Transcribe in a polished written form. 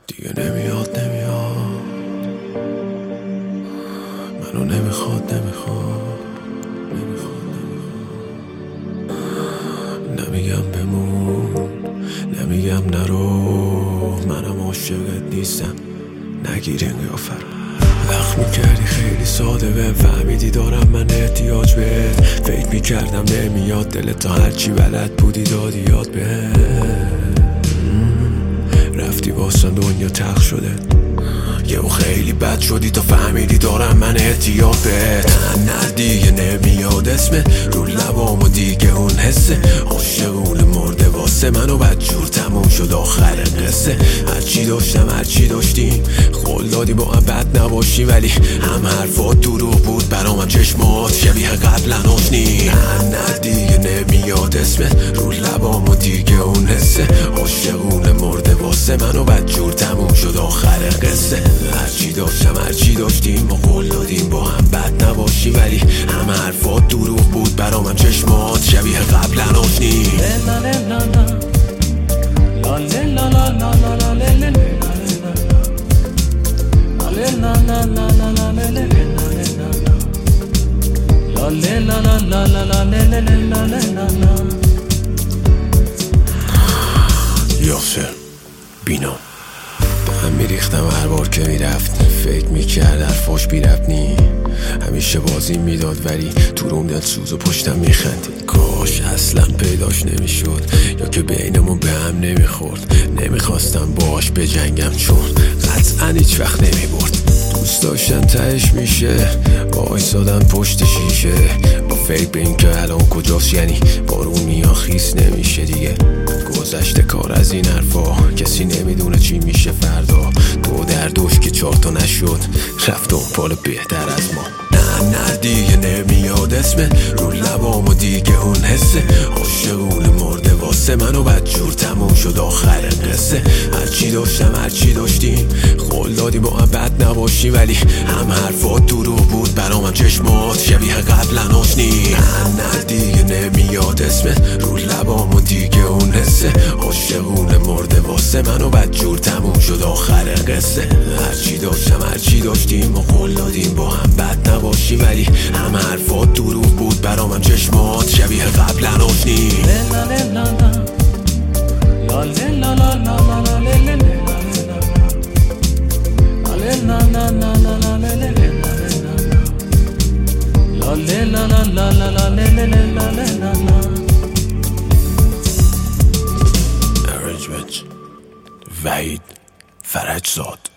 دیگه نمیاد منو نمیخواد نمیگم بمون، نمیگم نرو، منم عاشقت نیستم، نگیر این قیافه رو. وقت میکردی خیلی ساده بهم فهمیدی دارم من احتیاج بهت. فکر میکردم نمیاد دلت تا هرچی بلد بودی دادی یاد بهت. رفتی واسم دنیا تلخ شده، یهو خیلی بد شدی تا فهمیدی دارم من احتیاج بهت. نه دیگه نمیاد اسمت رو لبام و دیگه اون حسه عاشقونه مرده واسه من و بدجور تموم شد آخر قصه. هرچی داشتم هرچی داشتیم قول دادی با هم بد نباشی، ولی هم حرفات دروغ بود برام، هم چشمات شبیه قبلا آشنی. نه دیگه نمیاد اسمت رو لبام و دیگه اون حسه عاشقونه مرده واسه من و بدجور تموم شد آخر قصه. هرچی داشتم هرچی داشتیم ما قول دادیم با هم بد نباشی، ولی هم حرفات دروغ بود برام، هم چشمات شبیه قبلا آشنی. یاسر بینا هم میریختم هر بار که میرفت، فکر میکرد حرفاش بی ربط نی، همیشه بازی میداد ولی تو روم دلسوز و پشتم میخندید. کاش اصلا پیداش نمیشد یا که بینمون به هم نمیخورد. نمیخواستم باش بجنگم چون قطعا هیچ وقت نمیبرد. دوست داشتن تهش میشه وایسادن پشت شیشه با فکر به این که الان کجاست، یعنی بارونی ها خیس نمیشه دیگه. گذشته کار از این حرفا، کسی نمیدونه چی میشه فردا. دو در دوش که 4 تا نشد رفت دنبال بهتر از ما. نه دیگه نمیاد اسمت رو لبام و دیگه اون حسه عاشقونه مرده واسه من و بدجور تموم شد آخر قصه. هرچی داشتم هرچی داشتیم قول دادی با هم بد نباشی، ولی هم حرفات دروغ بود برام، هم چشمات شبیه قبلا آشنی. نه دیگه نمیاد اسمت رو لبام و دیگه اون حسه عاشقونه مرده واسه من و بدجور تموم شد آخر قصه. هرچی داشتم هرچی داشتیم ما قول دادیم با هم بد نباشی، ولی هم حرفات دروغ بود برام، هم چشمات شبیه قبلا آشنی. Arrangement وحید فرجزاد.